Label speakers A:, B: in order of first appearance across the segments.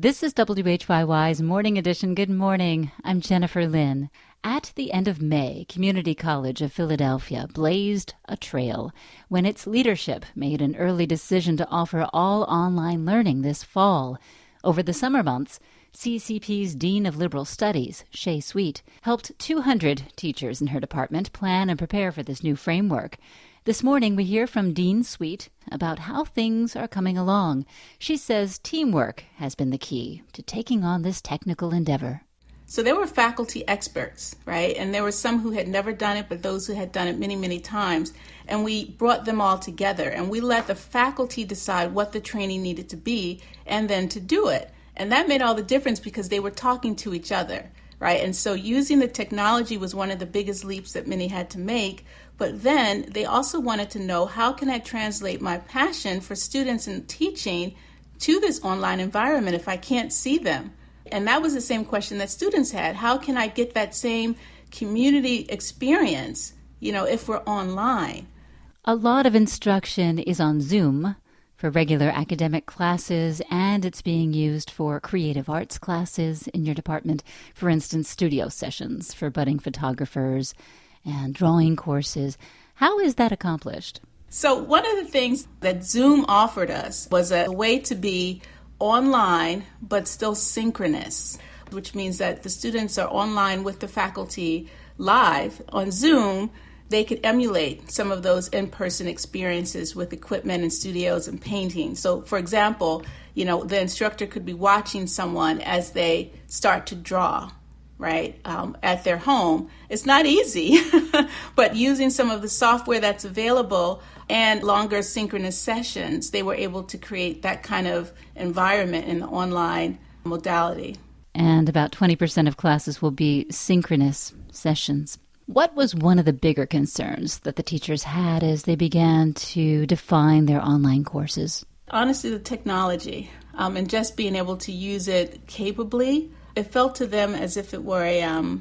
A: This is WHYY's Morning Edition. Good morning. I'm Jennifer Lynn. At the end of May, Community College of Philadelphia blazed a trail when its leadership made an early decision to offer all online learning this fall. Over the summer months, CCP's Dean of Liberal Studies, Shay Sweet, helped 200 teachers in her department plan and prepare for this new framework. This morning, we hear from Dean Sweet about how things are coming along. She says teamwork has been the key to taking on this technical endeavor.
B: So there were faculty experts, right? And there were some who had never done it, but those who had done it many, many times. And we brought them all together, and we let the faculty decide what the training needed to be and then to do it. And that made all the difference because they were talking to each other, right? And so using the technology was one of the biggest leaps that many had to make. But then they also wanted to know, how can I translate my passion for students and teaching to this online environment if I can't see them? And that was the same question that students had. How can I get that same community experience, if we're online?
A: A lot of instruction is on Zoom for regular academic classes, and it's being used for creative arts classes in your department. For instance, studio sessions for budding photographers and drawing courses. How is that accomplished?
B: So one of the things that Zoom offered us was a way to be online but still synchronous, which means that the students are online with the faculty live. On Zoom, they could emulate some of those in-person experiences with equipment and studios and painting. So, for example, the instructor could be watching someone as they start to draw, right, at their home. It's not easy, but using some of the software that's available and longer synchronous sessions, they were able to create that kind of environment in the online modality.
A: And about 20% of classes will be synchronous sessions. What was one of the bigger concerns that the teachers had as they began to define their online courses?
B: Honestly, the technology and just being able to use it capably. It felt to them as if it were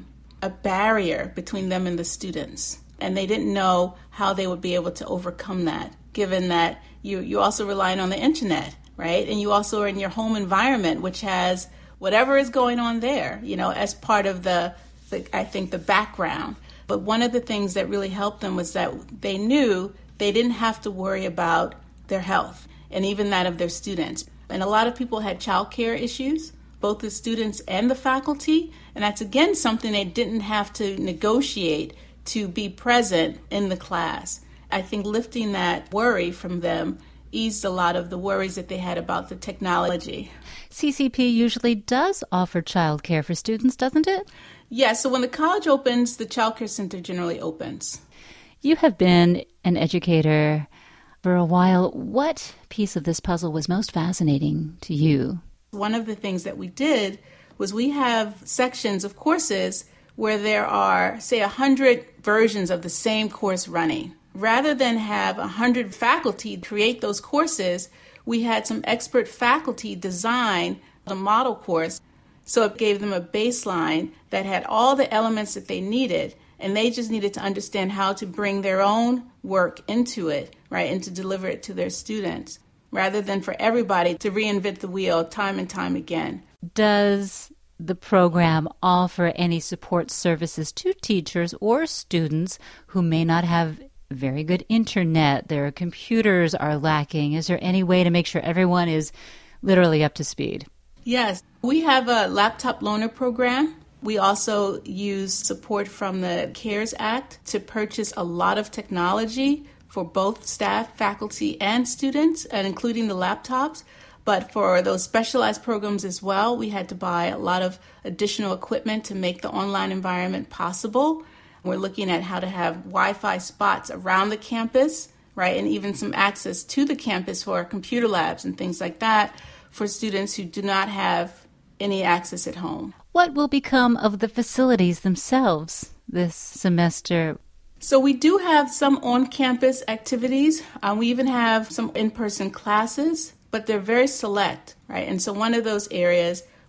B: a barrier between them and the students. And they didn't know how they would be able to overcome that, given that you also relying on the internet, right? And you also are in your home environment, which has whatever is going on there, as part of the background. But one of the things that really helped them was that they knew they didn't have to worry about their health and even that of their students. And a lot of people had childcare issues, both the students and the faculty. And that's, again, something they didn't have to negotiate to be present in the class. I think lifting that worry from them eased a lot of the worries that they had about the technology.
A: CCP usually does offer childcare for students, doesn't it?
B: Yeah, so when the college opens, the Child Care Center generally opens.
A: You have been an educator for a while. What piece of this puzzle was most fascinating to you?
B: One of the things that we did was we have sections of courses where there are, say, 100 versions of the same course running. Rather than have 100 faculty create those courses, we had some expert faculty design the model course. So it gave them a baseline that had all the elements that they needed, and they just needed to understand how to bring their own work into it, right, and to deliver it to their students, rather than for everybody to reinvent the wheel time and time again.
A: Does the program offer any support services to teachers or students who may not have very good internet? Their computers are lacking. Is there any way to make sure everyone is literally up to speed?
B: Yes, we have a laptop loaner program. We also use support from the CARES Act to purchase a lot of technology for both staff, faculty, and students, and including the laptops. But for those specialized programs as well, we had to buy a lot of additional equipment to make the online environment possible. We're looking at how to have Wi-Fi spots around the campus, right, and even some access to the campus for computer labs and things like that for students who do not have any access at home.
A: What will become of the facilities themselves this semester?
B: So we do have some on-campus activities. We even have some in-person classes, but they're very select, right? And so one of those areas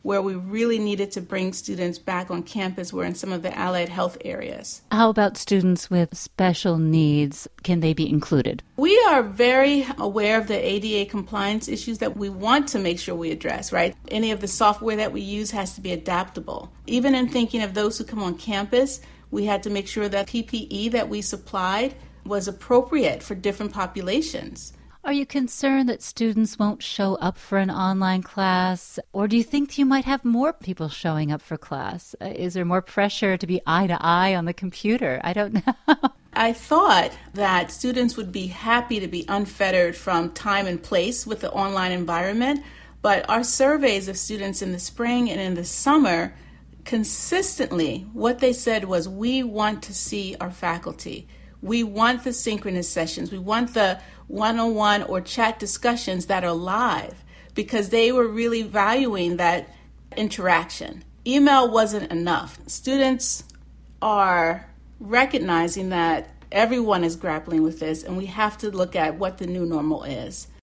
B: where we really needed to bring students back on campus were in some of the allied health areas.
A: How about students with special needs? Can they be included?
B: We are very aware of the ADA compliance issues that we want to make sure we address, right? Any of the software that we use has to be adaptable. Even in thinking of those who come on campus, we had to make sure that PPE that we supplied was appropriate for different populations.
A: Are you concerned that students won't show up for an online class? Or do you think you might have more people showing up for class? Is there more pressure to be eye to eye on the computer? I don't know.
B: I thought that students would be happy to be unfettered from time and place with the online environment, but our surveys of students in the spring and in the summer, consistently what they said was, we want to see our faculty. We want the synchronous sessions. We want the one-on-one or chat discussions that are live, because they were really valuing that interaction. Email wasn't enough. Students are recognizing that everyone is grappling with this, and we have to look at what the new normal is.